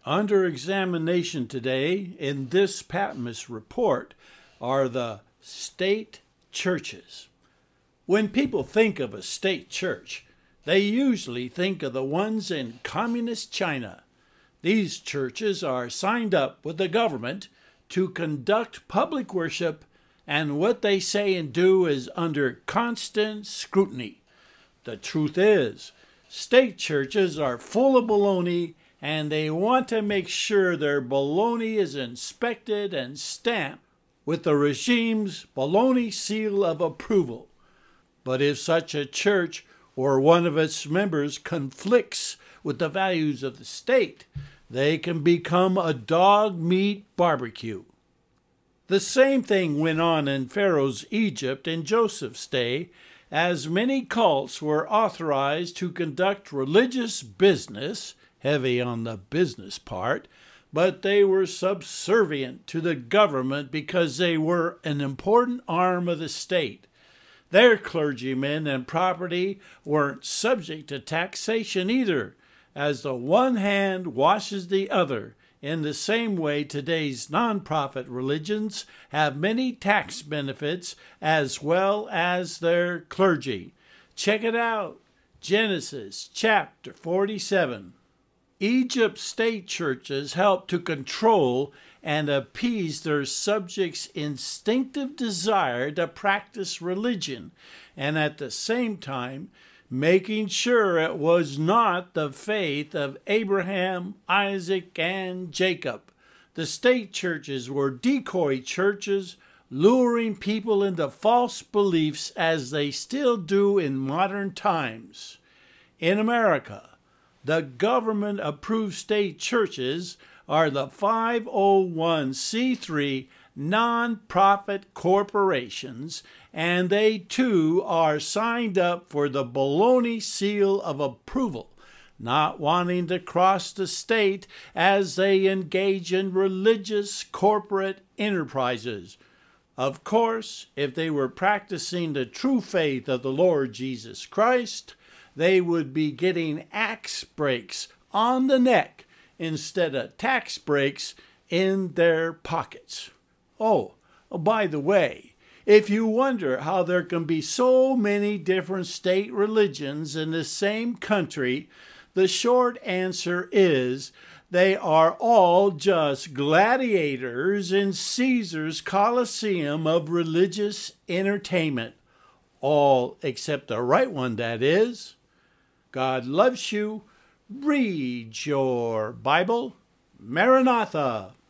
Under examination today in this Patmos report are the state churches. When people think of a state church, they usually think of the ones in communist China. These churches are signed up with the government to conduct public worship, and what they say and do is under constant scrutiny. The truth is, state churches are full of baloney, and they want to make sure their baloney is inspected and stamped with the regime's baloney seal of approval. But if such a church or one of its members conflicts with the values of the state, they can become a dog meat barbecue. The same thing went on in Pharaoh's Egypt in Joseph's day, as many cults were authorized to conduct religious business, heavy on the business part, but they were subservient to the government because they were an important arm of the state. Their clergymen and property weren't subject to taxation either, as the one hand washes the other. In the same way, today's nonprofit religions have many tax benefits as well as their clergy. Check it out. Genesis chapter 47. Egypt's state churches help to control and appease their subjects' instinctive desire to practice religion, and at the same time making sure it was not the faith of Abraham, Isaac, and Jacob. The state churches were decoy churches, luring people into false beliefs as they still do in modern times. In America, the government-approved state churches are the 501c3 non-profit corporations, and they too are signed up for the baloney seal of approval, not wanting to cross the state as they engage in religious corporate enterprises. Of course, if they were practicing the true faith of the Lord Jesus Christ, they would be getting axe breaks on the neck instead of tax breaks in their pockets. Oh, by the way, if you wonder how there can be so many different state religions in the same country, the short answer is they are all just gladiators in Caesar's Colosseum of religious entertainment. All except the right one, that is. God loves you. Read your Bible. Maranatha.